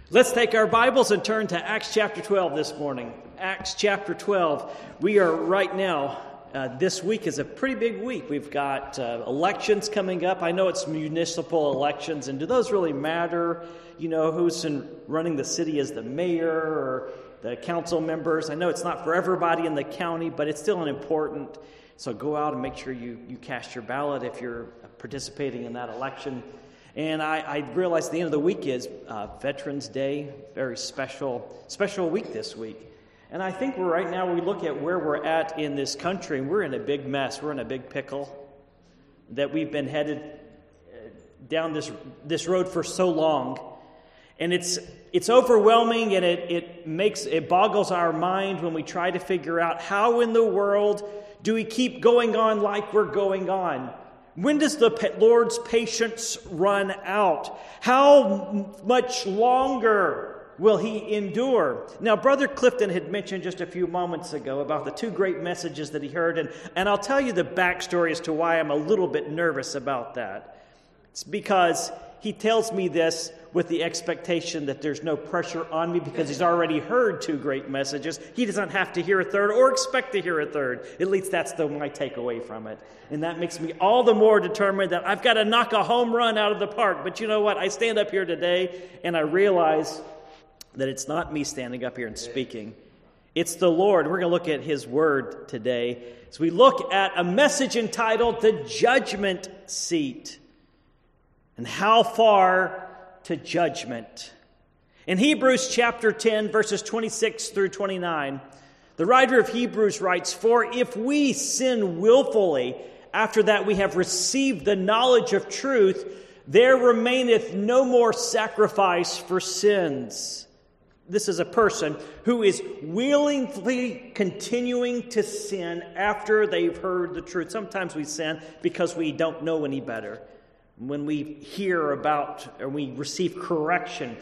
Let's take our Bibles and turn to Acts chapter 12 this morning. Acts chapter 12. We are right now, this week is a pretty big week. We've got elections coming up. I know it's municipal elections, and do those really matter? You know, who's running the city as the mayor or the council members? I know it's not for everybody in the county, but it's still important. So go out and make sure you cast your ballot if you're participating in that election. And I realize the end of the week is Veterans Day, very special week this week. And I think right now we look at where we're at in this country, and we're in a big mess. We're in a big pickle that we've been headed down this road for so long. And it's overwhelming, and it boggles our mind when we try to figure out how in the world do we keep going on like we're going on. When does the Lord's patience run out? How much longer will He endure? Now, Brother Clifton had mentioned just a few moments ago about the two great messages that he heard, and I'll tell you the backstory as to why I'm a little bit nervous about that. It's because he tells me this with the expectation that there's no pressure on me because he's already heard two great messages. He doesn't have to hear a third or expect to hear a third. At least that's my takeaway from it. And that makes me all the more determined that I've got to knock a home run out of the park. But you know what? I stand up here today and I realize that it's not me standing up here and speaking. It's the Lord. We're going to look at His Word today. So we look at a message entitled The Judgment Seat. And how far to judgment? In Hebrews chapter 10, verses 26 through 29, the writer of Hebrews writes, "For if we sin willfully, after that we have received the knowledge of truth, there remaineth no more sacrifice for sins." This is a person who is willingly continuing to sin after they've heard the truth. Sometimes we sin because we don't know any better. When we hear about or we receive correction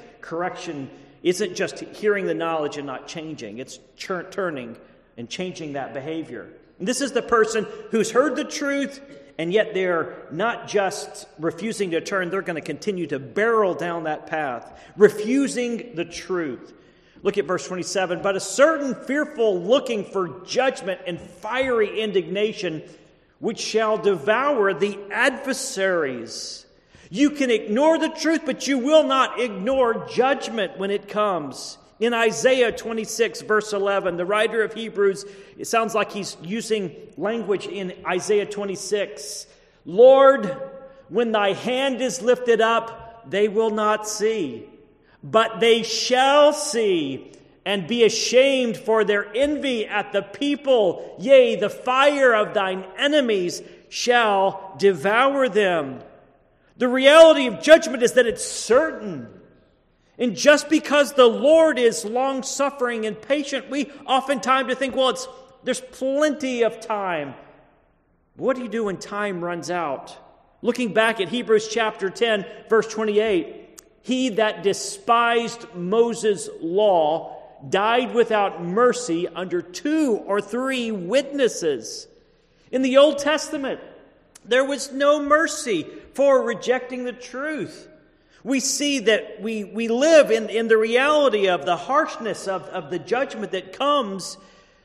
isn't just hearing the knowledge and not changing. It's turning and changing that behavior. And this is the person who's heard the truth, and yet they're not just refusing to turn. They're going to continue to barrel down that path, refusing the truth. Look at verse 27. "But a certain fearful looking for judgment and fiery indignation, which shall devour the adversaries." You can ignore the truth, but you will not ignore judgment when it comes. In Isaiah 26, verse 11, the writer of Hebrews, it sounds like he's using language in Isaiah 26. "Lord, when thy hand is lifted up, they will not see, but they shall see and be ashamed for their envy at the people. Yea, the fire of thine enemies shall devour them." The reality of judgment is that it's certain. And just because the Lord is long-suffering and patient, we oftentimes think, well, there's plenty of time. What do you do when time runs out? Looking back at Hebrews chapter 10, verse 28, "He that despised Moses' law died without mercy under 2 or 3 witnesses." In the Old Testament, there was no mercy for rejecting the truth. We see that we live in the reality of the harshness of the judgment that comes.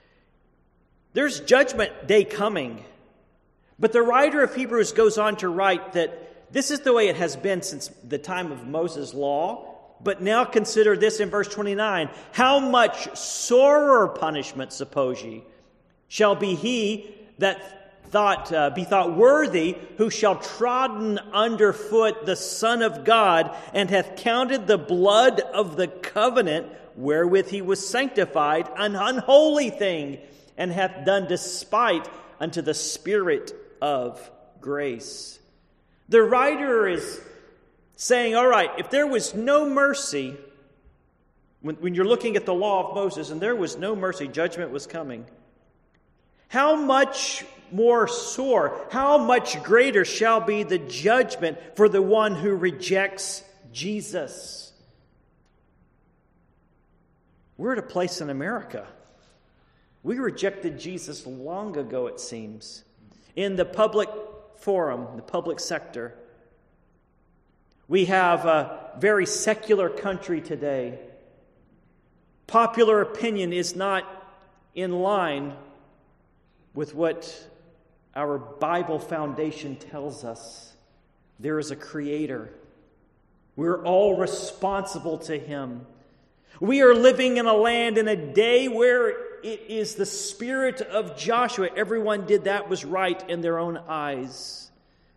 There's judgment day coming. But the writer of Hebrews goes on to write that this is the way it has been since the time of Moses' law. But now consider this in verse 29. "How much sorer punishment, suppose ye, shall be he that be thought worthy, who shall trodden under foot the Son of God, and hath counted the blood of the covenant wherewith he was sanctified an unholy thing, and hath done despite unto the Spirit of grace." The writer is saying, all right, if there was no mercy, when you're looking at the law of Moses, and there was no mercy, judgment was coming. How much more sore, how much greater shall be the judgment for the one who rejects Jesus? We're at a place in America. We rejected Jesus long ago, it seems. In the public forum, the public sector, We have a very secular country today. Popular opinion is not in line with what our Bible foundation tells us. There is a Creator. We're all responsible to Him. We are living in a land in a day where it is the spirit of Joshua. Everyone did that was right in their own eyes.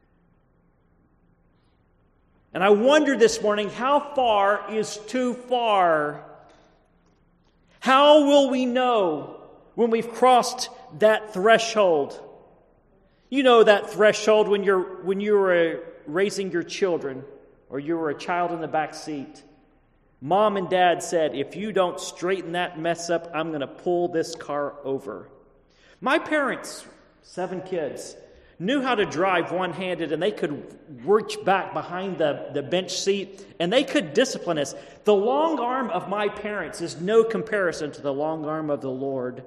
And I wonder this morning, how far is too far? How will we know when we've crossed that threshold? You know that threshold when you were raising your children, or you were a child in the back seat. Mom and Dad said, if you don't straighten that mess up, I'm going to pull this car over. My parents, 7 kids, knew how to drive one-handed, and they could reach back behind the bench seat, and they could discipline us. The long arm of my parents is no comparison to the long arm of the Lord.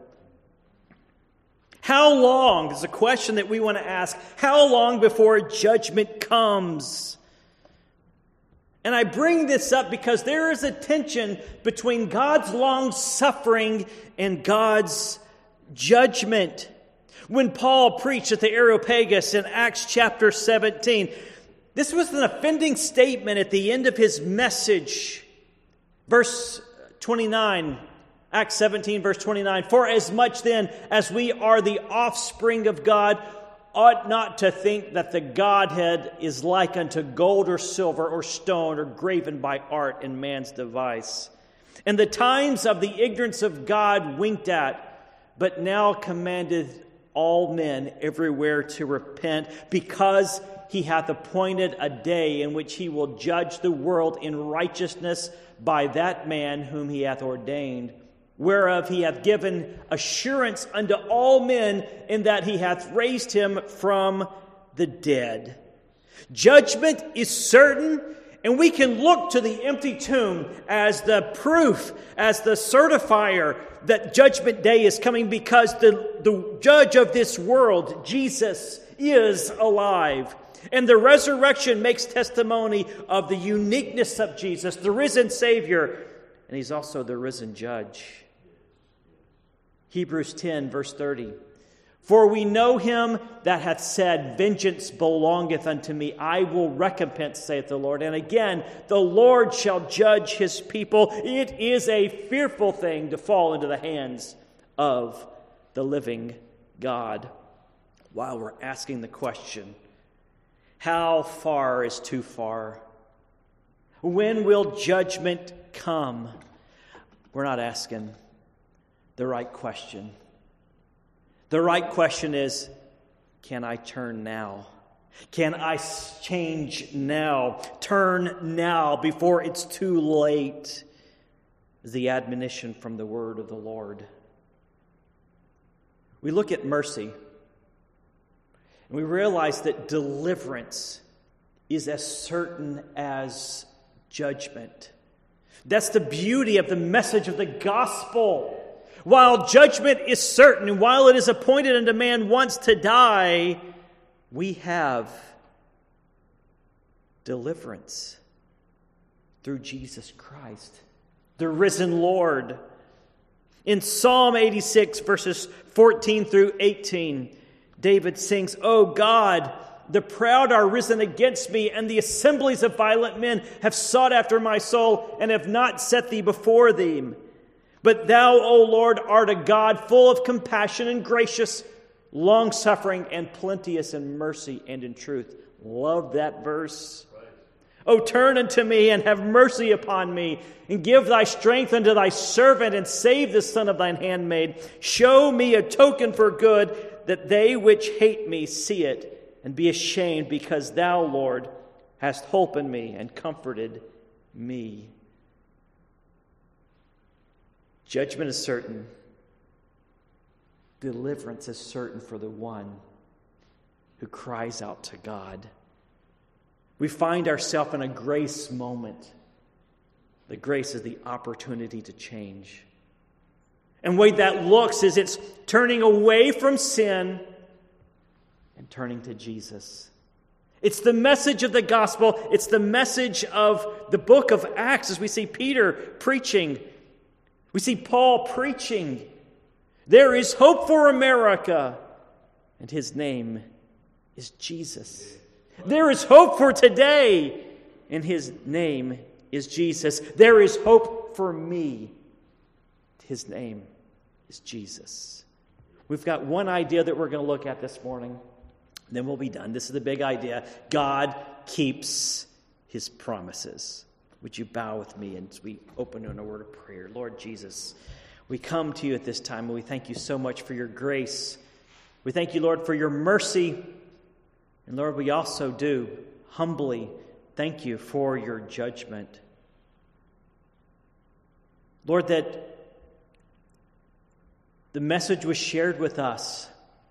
How long is a question that we want to ask. How long before judgment comes? And I bring this up because there is a tension between God's long suffering and God's judgment. When Paul preached at the Areopagus in Acts chapter 17, this was an offending statement at the end of his message. Verse 29, Acts 17, verse 29, for as much then as we are the offspring of God, ought not to think that the Godhead is like unto gold or silver or stone or graven by art in man's device. And the times of the ignorance of God winked at, but now commandeth all men everywhere to repent, because he hath appointed a day in which he will judge the world in righteousness by that man whom he hath ordained, whereof he hath given assurance unto all men, in that he hath raised him from the dead. Judgment is certain, and we can look to the empty tomb as the proof, as the certifier that judgment day is coming, because the judge of this world, Jesus, is alive. And the resurrection makes testimony of the uniqueness of Jesus, the risen Savior, and he's also the risen judge. Hebrews 10, verse 30. For we know him that hath said, vengeance belongeth unto me, I will recompense, saith the Lord. And again, the Lord shall judge his people. It is a fearful thing to fall into the hands of the living God. While we're asking the question, how far is too far? When will judgment come? We're not asking the right question. The right question is, can I turn now? Can I change now? Turn now before it's too late, is the admonition from the word of the Lord. We look at mercy, and we realize that deliverance is as certain as judgment. That's the beauty of the message of the gospel. While judgment is certain, and while it is appointed unto man once to die, we have deliverance through Jesus Christ, the risen Lord. In Psalm 86, verses 14 through 18, David sings, O God, the proud are risen against me, and the assemblies of violent men have sought after my soul, and have not set thee before them. But thou, O Lord, art a God full of compassion and gracious, long-suffering, and plenteous in mercy and in truth. Love that verse. Right. O turn unto me and have mercy upon me, and give thy strength unto thy servant, and save the son of thine handmaid. Show me a token for good, that they which hate me see it, and be ashamed, because thou, Lord, hast holpen me and comforted me. Judgment is certain. Deliverance is certain for the one who cries out to God. We find ourselves in a grace moment. The grace is the opportunity to change. And the way that looks is it's turning away from sin and turning to Jesus. It's the message of the gospel. It's the message of the book of Acts as we see Peter preaching. We see Paul preaching. There is hope for America, and his name is Jesus. There is hope for today, and his name is Jesus. There is hope for me. His name is Jesus. We've got one idea that we're going to look at this morning. Then we'll be done. This is the big idea. God keeps his promises. Would you bow with me as we open in a word of prayer? Lord Jesus, we come to you at this time, and we thank you so much for your grace. We thank you, Lord, for your mercy. And Lord, we also do humbly thank you for your judgment. Lord, that the message was shared with us,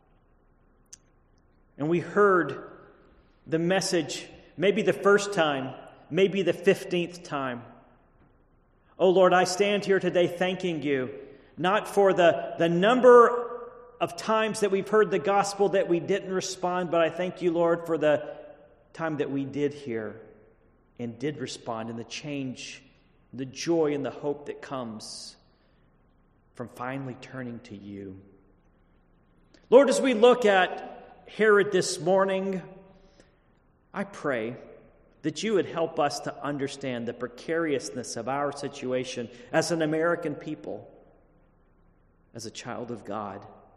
and we heard the message maybe the first time, maybe the 15th time. Oh Lord, I stand here today thanking you, not for the number of times that we've heard the gospel that we didn't respond, but I thank you, Lord, for the time that we did hear and did respond, and the change, the joy and the hope that comes from finally turning to you. Lord, as we look at Herod this morning, I pray that you would help us to understand the precariousness of our situation as an American people, as a child of God,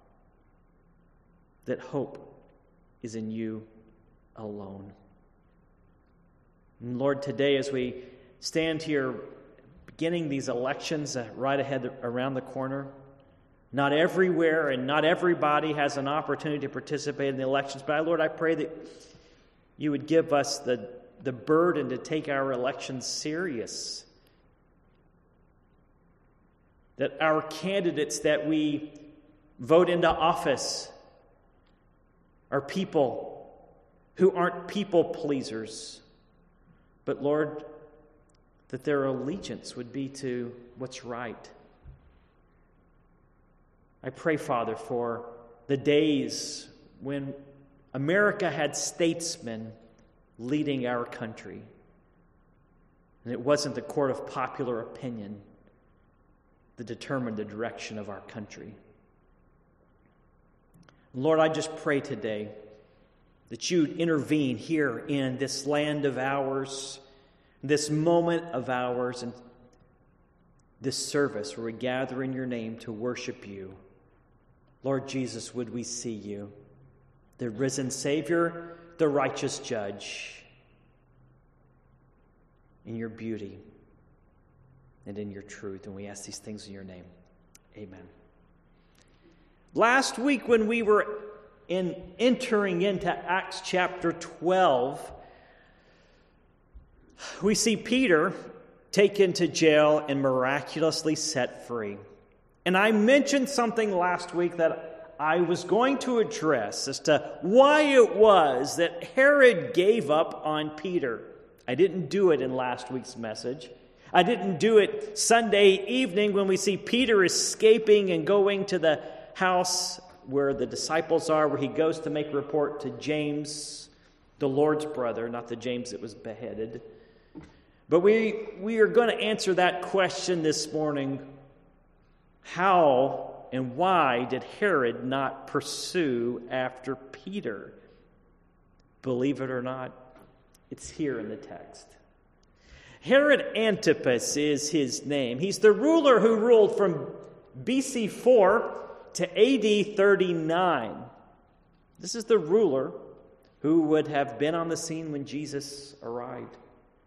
that hope is in you alone. And Lord, today as we stand here beginning these elections right ahead around the corner, not everywhere and not everybody has an opportunity to participate in the elections, but Lord, I pray that you would give us the burden to take our elections serious. That our candidates that we vote into office are people who aren't people pleasers, but Lord, that their allegiance would be to what's right. I pray, Father, for the days when America had statesmen leading our country, and it wasn't the court of popular opinion that determined the direction of our country. Lord, I just pray today that you'd intervene here in this land of ours, this moment of ours, and this service where we gather in your name to worship you. Lord Jesus, would we see you, the risen Savior, the righteous Judge, in your beauty and in your truth. And we ask these things in your name. Amen. Last week when we were entering into Acts chapter 12, we see Peter taken to jail and miraculously set free. And I mentioned something last week that I was going to address as to why it was that Herod gave up on Peter. I didn't do it in last week's message. I didn't do it Sunday evening when we see Peter escaping and going to the house where the disciples are, where he goes to make a report to James, the Lord's brother, not the James that was beheaded. But we are going to answer that question this morning. How and why did Herod not pursue after Peter? Believe it or not, it's here in the text. Herod Antipas is his name. He's the ruler who ruled from BC 4 to AD 39. This is the ruler who would have been on the scene when Jesus arrived.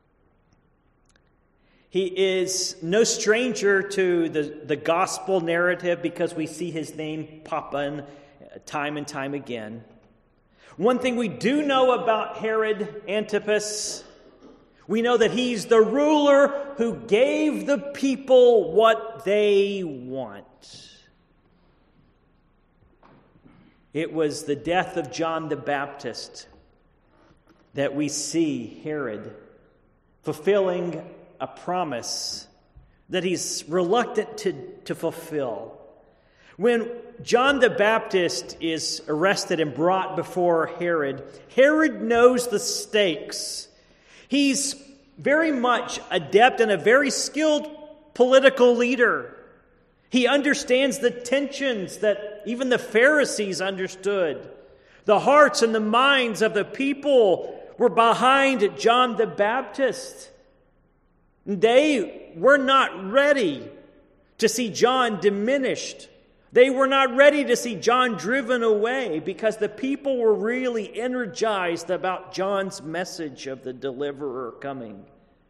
He is no stranger to the gospel narrative because we see his name pop in time and time again. One thing we do know about Herod Antipas, we know that he's the ruler who gave the people what they want. It was the death of John the Baptist that we see Herod fulfilling a promise that he's reluctant to fulfill. When John the Baptist is arrested and brought before Herod, Herod knows the stakes. He's very much adept and a very skilled political leader. He understands the tensions that even the Pharisees understood. The hearts and the minds of the people were behind John the Baptist. They were not ready to see John diminished. They were not ready to see John driven away because the people were really energized about John's message of the deliverer coming.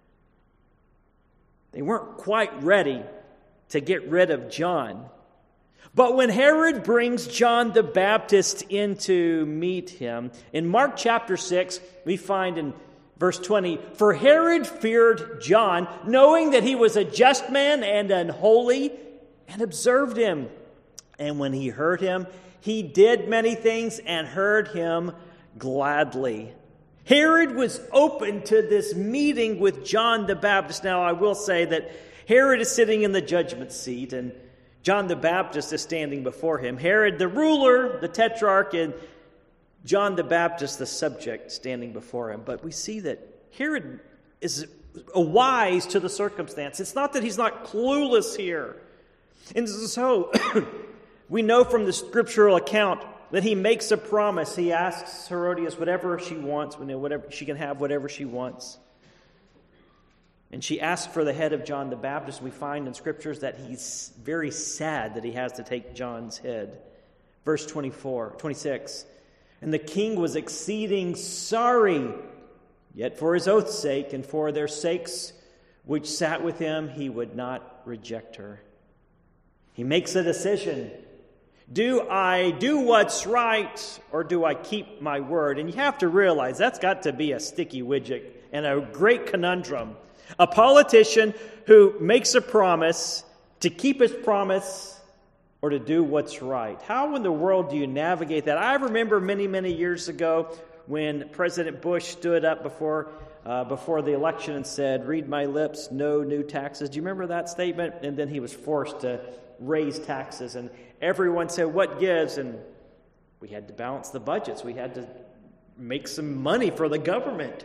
They weren't quite ready to get rid of John. But when Herod brings John the Baptist in to meet him, in Mark chapter 6, we find in verse 20, "For Herod feared John, knowing that he was a just man and unholy, and observed him. And when he heard him, he did many things and heard him gladly." Herod was open to this meeting with John the Baptist. Now, I will say that Herod is sitting in the judgment seat, and John the Baptist is standing before him. Herod, the ruler, the tetrarch, and John the Baptist, the subject, standing before him. But we see that Herod is wise to the circumstance. It's not that he's not clueless here. And so we know from the scriptural account that he makes a promise. He asks Herodias whatever she wants, whatever she can have whatever she wants. And she asks for the head of John the Baptist. We find in scriptures that he's very sad that he has to take John's head. Verse 26. "And the king was exceeding sorry, yet for his oath's sake and for their sakes which sat with him, he would not reject her." He makes a decision. Do I do what's right, or do I keep my word? And you have to realize that's got to be a sticky widget and a great conundrum. A politician who makes a promise to keep his promise or to do what's right. How in the world do you navigate that? I remember many, many years ago when President Bush stood up before the election and said, "Read my lips, no new taxes." Do you remember that statement? And then he was forced to raise taxes, and everyone said, "What gives?" And we had to balance the budgets. We had to make some money for the government.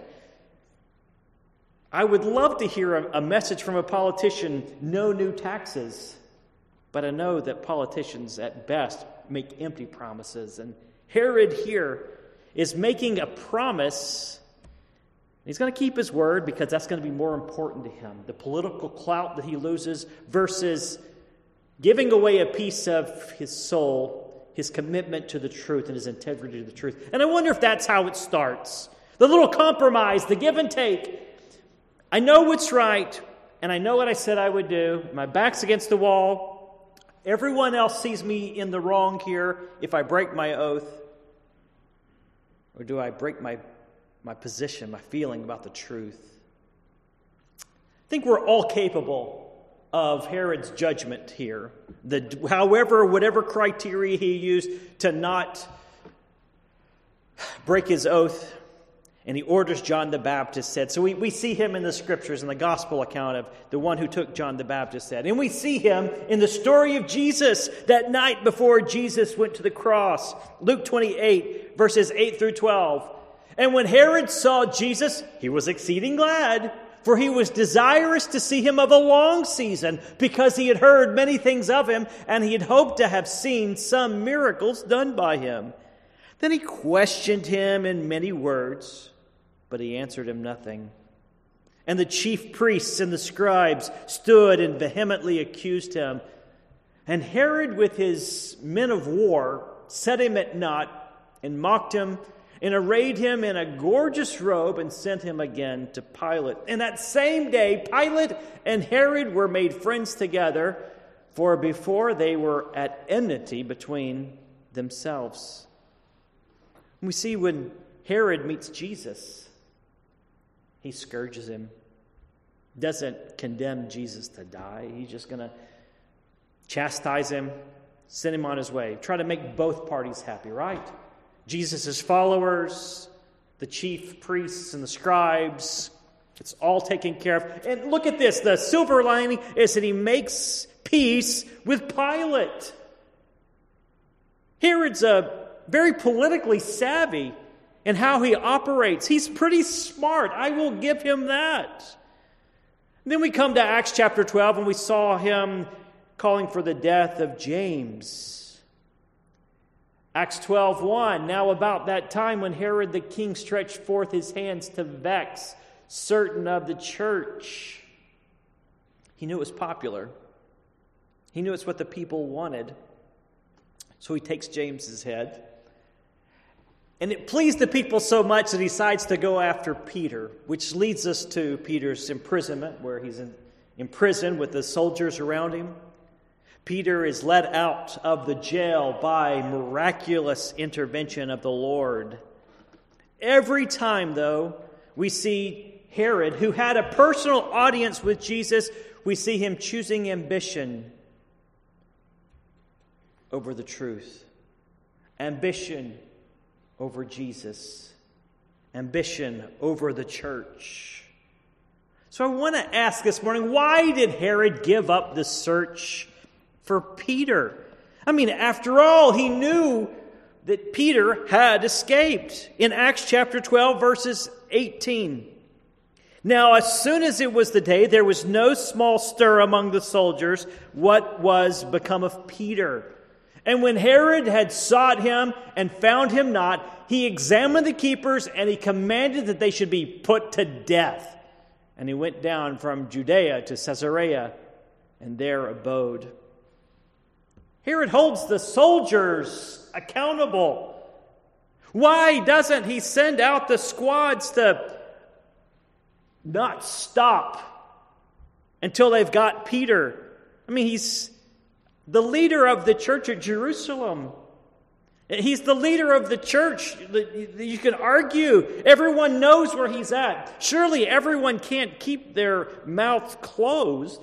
I would love to hear a message from a politician, no new taxes. But I know that politicians at best make empty promises. And Herod here is making a promise. He's going to keep his word because that's going to be more important to him. The political clout that he loses versus giving away a piece of his soul, his commitment to the truth and his integrity to the truth. And I wonder if that's how it starts. The little compromise, the give and take. I know what's right, and I know what I said I would do. My back's against the wall. Everyone else sees me in the wrong here if I break my oath. Or do I break my position, my feeling about the truth? I think we're all capable of Herod's judgment here. Whatever criteria he used to not break his oath, and he orders John the Baptist said. So we see him in the scriptures, in the gospel account of the one who took John the Baptist said. And we see him in the story of Jesus that night before Jesus went to the cross. Luke 28, verses 8 through 12. "And when Herod saw Jesus, he was exceeding glad, for he was desirous to see him of a long season, because he had heard many things of him, and he had hoped to have seen some miracles done by him. Then he questioned him in many words, but he answered him nothing. And the chief priests and the scribes stood and vehemently accused him. And Herod with his men of war set him at naught and mocked him and arrayed him in a gorgeous robe and sent him again to Pilate. And that same day, Pilate and Herod were made friends together, for before they were at enmity between themselves." We see when Herod meets Jesus, he scourges him. Doesn't condemn Jesus to die. He's just going to chastise him, send him on his way. Try to make both parties happy, right? Jesus' followers, the chief priests and the scribes, it's all taken care of. And look at this. The silver lining is that he makes peace with Pilate. Herod's very politically savvy in how he operates. He's pretty smart. I will give him that. Then we come to Acts chapter 12, and we saw him calling for the death of James. Acts 12:1, now about that time when Herod the king stretched forth his hands to vex certain of the church. He knew it was popular. He knew it's what the people wanted. So he takes James's head. And it pleased the people so much that he decides to go after Peter, which leads us to Peter's imprisonment, where he's in prison with the soldiers around him. Peter is let out of the jail by miraculous intervention of the Lord. Every time, though, we see Herod, who had a personal audience with Jesus, we see him choosing ambition over the truth. Ambition over Jesus. Ambition over the church. So I want to ask this morning, why did Herod give up the search for Peter? I mean, after all, he knew that Peter had escaped. In Acts chapter 12, verses 18. Now, as soon as it was the day, there was no small stir among the soldiers what was become of Peter. And when Herod had sought him and found him not, he examined the keepers, and he commanded that they should be put to death. And he went down from Judea to Caesarea, and there abode. Herod holds the soldiers accountable. Why doesn't he send out the squads to not stop until they've got Peter? I mean, he's the leader of the church at Jerusalem. He's the leader of the church. You can argue. Everyone knows where he's at. Surely everyone can't keep their mouths closed.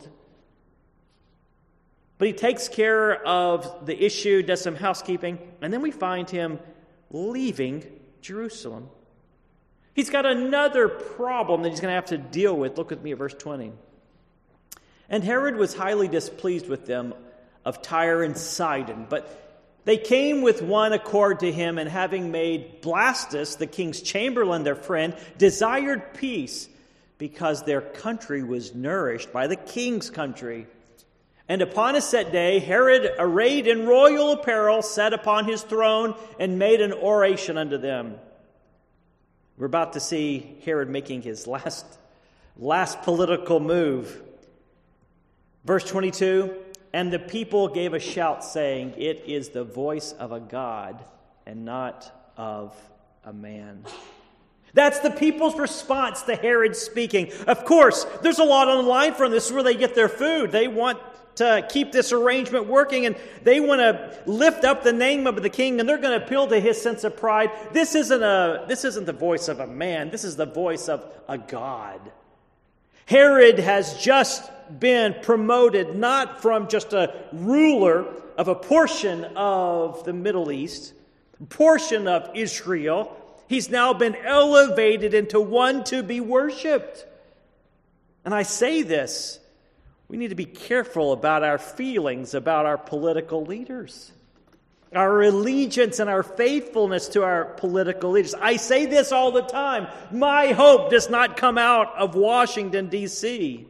But he takes care of the issue, does some housekeeping, and then we find him leaving Jerusalem. He's got another problem that he's going to have to deal with. Look with me at verse 20. And Herod was highly displeased with them of Tyre and Sidon, but they came with one accord to him, and having made Blastus, the king's chamberlain, their friend, desired peace, because their country was nourished by the king's country. And upon a set day, Herod, arrayed in royal apparel, sat upon his throne and made an oration unto them. We're about to see Herod making his last political move. Verse 22, and the people gave a shout, saying, it is the voice of a God and not of a man. That's the people's response to Herod speaking. Of course, there's a lot on the line from this. This is where they get their food. They want to keep this arrangement working, and they want to lift up the name of the king, and they're going to appeal to his sense of pride. This isn't the voice of a man. This is the voice of a God. Herod has just been promoted not from just a ruler of a portion of the Middle East, a portion of Israel. He's now been elevated into one to be worshipped. And I say this, we need to be careful about our feelings about our political leaders, our allegiance and our faithfulness to our political leaders. I say this all the time. My hope does not come out of Washington, D.C.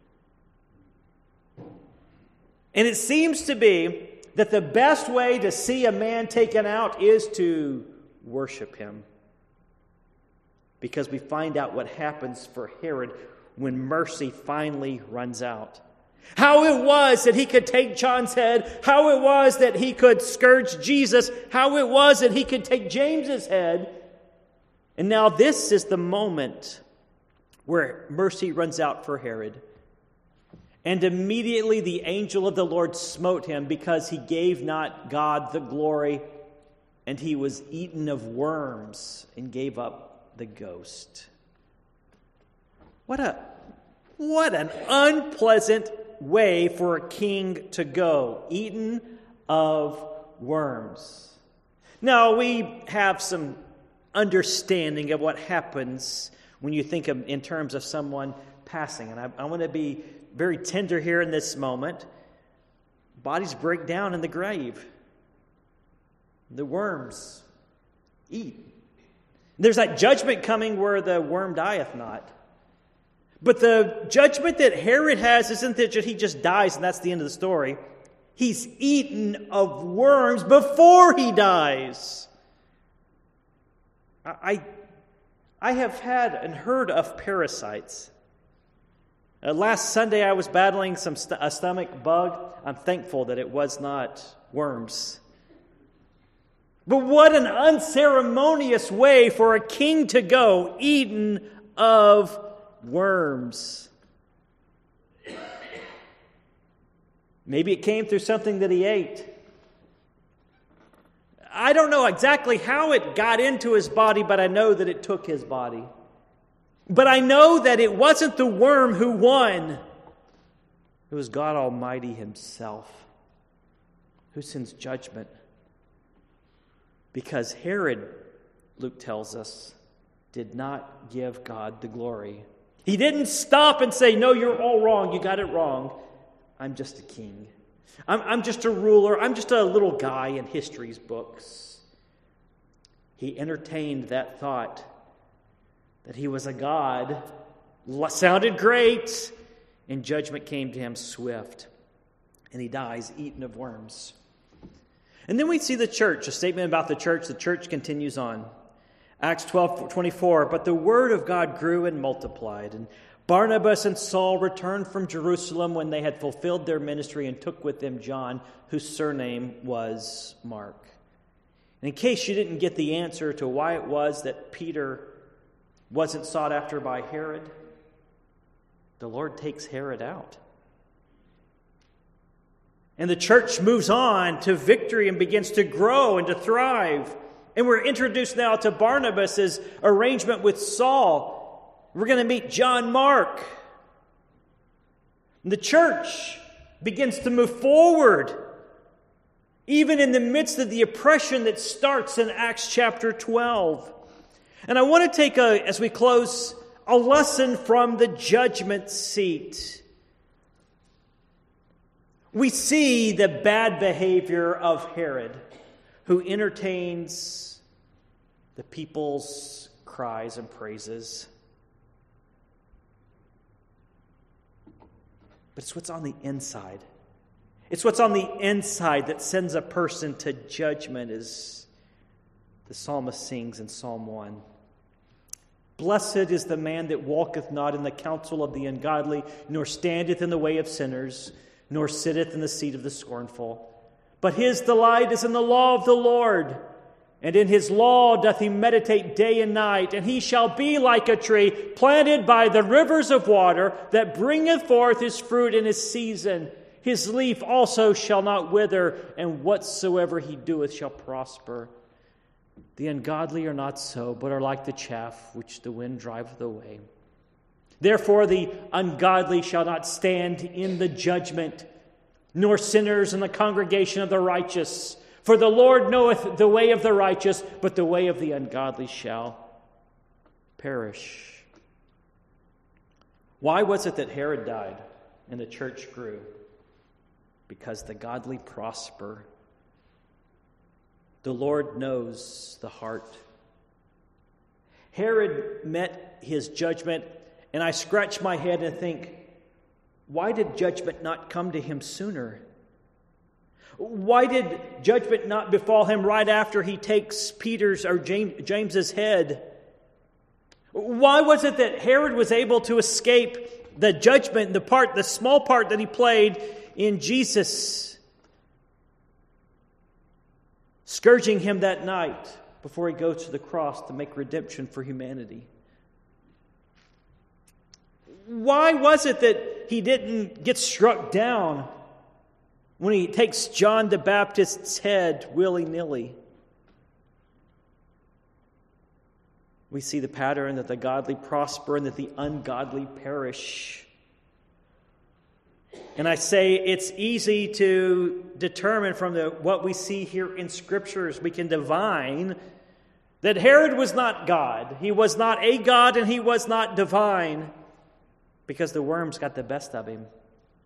And it seems to be that the best way to see a man taken out is to worship him. Because we find out what happens for Herod when mercy finally runs out. How it was that he could take John's head, how it was that he could scourge Jesus, how it was that he could take James's head. And now this is the moment where mercy runs out for Herod. And immediately the angel of the Lord smote him, because he gave not God the glory, and he was eaten of worms and gave up the ghost. What an unpleasant way for a king to go, eaten of worms. Now, we have some understanding of what happens when you think of in terms of someone passing. And I want to be very tender here in this moment. Bodies break down in the grave. The worms eat. There's that judgment coming where the worm dieth not. But the judgment that Herod has isn't that he just dies and that's the end of the story. He's eaten of worms before he dies. I have had and heard of parasites. Last Sunday I was battling a stomach bug. I'm thankful that it was not worms. But what an unceremonious way for a king to go, eaten of worms. Maybe it came through something that he ate. I don't know exactly how it got into his body, but I know that it took his body. But I know that it wasn't the worm who won. It was God Almighty himself who sends judgment. Because Herod, Luke tells us, did not give God the glory. He didn't stop and say, no, you're all wrong. You got it wrong. I'm just a king. I'm just a ruler. I'm just a little guy in history's books. He entertained that thought that he was a god. Sounded great. And judgment came to him swift. And he dies eaten of worms. And then we see the church, a statement about the church. The church continues on. Acts 12:24, but the word of God grew and multiplied, and Barnabas and Saul returned from Jerusalem when they had fulfilled their ministry and took with them John, whose surname was Mark. And in case you didn't get the answer to why it was that Peter wasn't sought after by Herod, the Lord takes Herod out. And the church moves on to victory and begins to grow and to thrive. And we're introduced now to Barnabas' arrangement with Saul. We're going to meet John Mark. And the church begins to move forward, even in the midst of the oppression that starts in Acts chapter 12. And I want to take, as we close, a lesson from the judgment seat. We see the bad behavior of Herod, who entertains the people's cries and praises. But it's what's on the inside. It's what's on the inside that sends a person to judgment, as the psalmist sings in Psalm 1. Blessed is the man that walketh not in the counsel of the ungodly, nor standeth in the way of sinners, nor sitteth in the seat of the scornful. But his delight is in the law of the Lord, and in his law doth he meditate day and night. And he shall be like a tree planted by the rivers of water, that bringeth forth his fruit in his season. His leaf also shall not wither, and whatsoever he doeth shall prosper. The ungodly are not so, but are like the chaff which the wind driveth away. Therefore the ungodly shall not stand in the judgment, nor sinners in the congregation of the righteous. For the Lord knoweth the way of the righteous, but the way of the ungodly shall perish. Why was it that Herod died and the church grew? Because the godly prosper. The Lord knows the heart. Herod met his judgment, and I scratch my head and think, why did judgment not come to him sooner? Why did judgment not befall him right after he takes Peter's or James's head? Why was it that Herod was able to escape the judgment, the small part that he played in Jesus scourging him that night before he goes to the cross to make redemption for humanity? Why was it that he didn't get struck down when he takes John the Baptist's head willy-nilly? We see the pattern that the godly prosper and that the ungodly perish. And I say it's easy to determine from what we see here in Scriptures, we can divine that Herod was not God. He was not a God and he was not divine, because the worms got the best of him.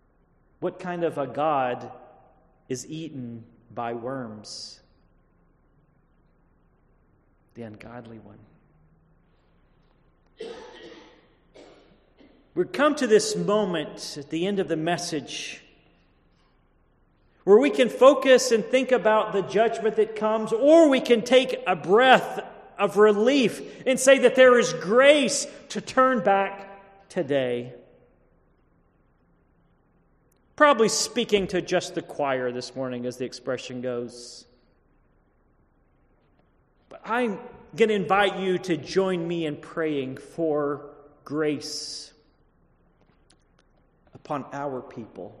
What kind of a God is eaten by worms? the ungodly one. We've come to this moment at the end of the message where we can focus and think about the judgment that comes, or we can take a breath of relief and say that there is grace to turn back today. Probably speaking to just the choir this morning, as the expression goes. But I'm going to invite you to join me in praying for grace upon our people.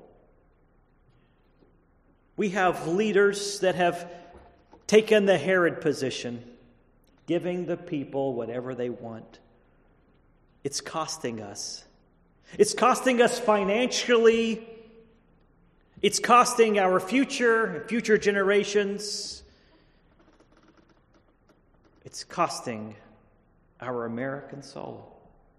We have leaders that have taken the Herod position, giving the people whatever they want. It's costing us. It's costing us financially. It's costing our future generations. It's costing our American soul.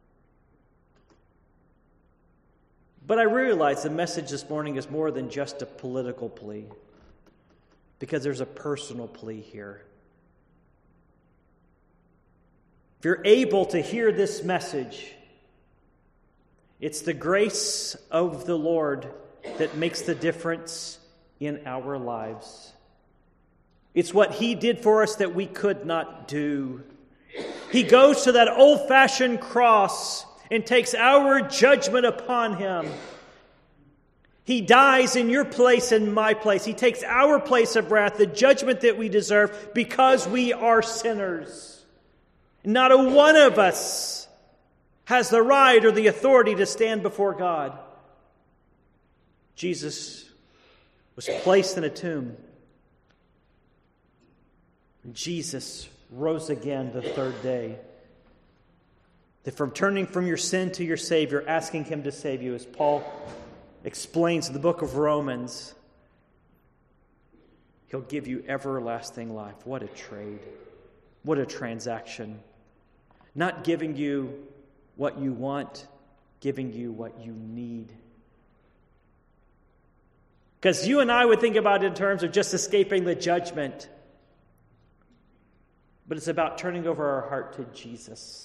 But I realize the message this morning is more than just a political plea, because there's a personal plea here. If you're able to hear this message, it's the grace of the Lord that makes the difference in our lives. It's what He did for us that we could not do. He goes to that old-fashioned cross and takes our judgment upon Him. He dies in your place and my place. He takes our place of wrath, the judgment that we deserve, because we are sinners. Not a one of us has the right or the authority to stand before God. Jesus was placed in a tomb. Jesus rose again the third day. That from turning from your sin to your Savior, asking Him to save you, as Paul explains in the book of Romans, He'll give you everlasting life. What a trade. What a transaction. Not giving you what you want, giving you what you need. Because you and I would think about it in terms of just escaping the judgment. But it's about turning over our heart to Jesus.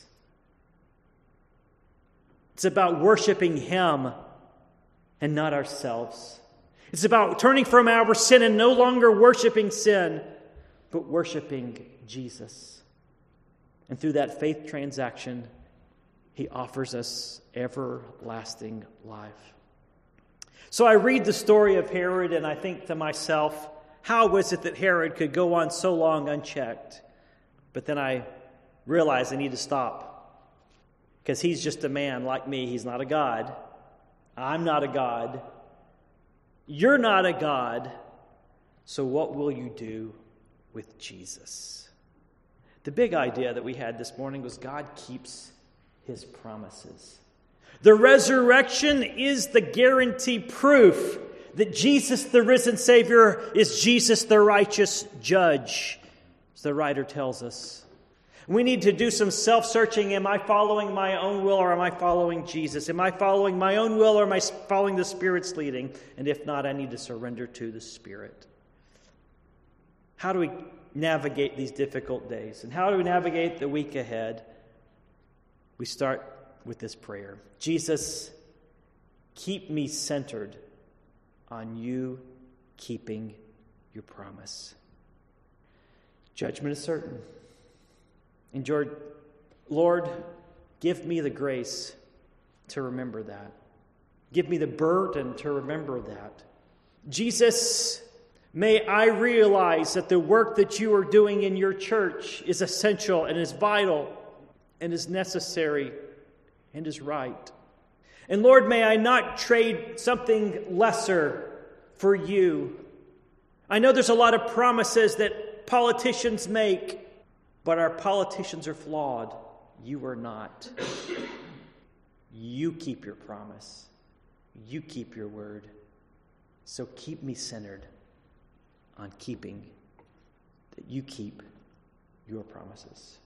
It's about worshiping Him and not ourselves. It's about turning from our sin and no longer worshiping sin, but worshiping Jesus. And through that faith transaction, He offers us everlasting life. So I read the story of Herod and I think to myself, how was it that Herod could go on so long unchecked? But then I realize I need to stop. Because he's just a man like me. He's not a God. I'm not a God. You're not a God. So what will you do with Jesus? The big idea that we had this morning was God keeps His promises. The resurrection is the guarantee proof that Jesus, the risen Savior, is Jesus, the righteous judge, as the writer tells us. We need to do some self-searching. Am I following my own will or am I following Jesus? Am I following my own will or am I following the Spirit's leading? And if not, I need to surrender to the Spirit. How do we navigate these difficult days? And how do we navigate the week ahead? We start with this prayer. Jesus, keep me centered on You keeping Your promise. Judgment is certain. And Lord, give me the grace to remember that. Give me the burden to remember that. Jesus, may I realize that the work that You are doing in Your church is essential and is vital and is necessary and is right. And Lord, may I not trade something lesser for You. I know there's a lot of promises that politicians make, but our politicians are flawed. You are not. You keep Your promise. You keep Your word. So keep me centered on keeping that You keep Your promises.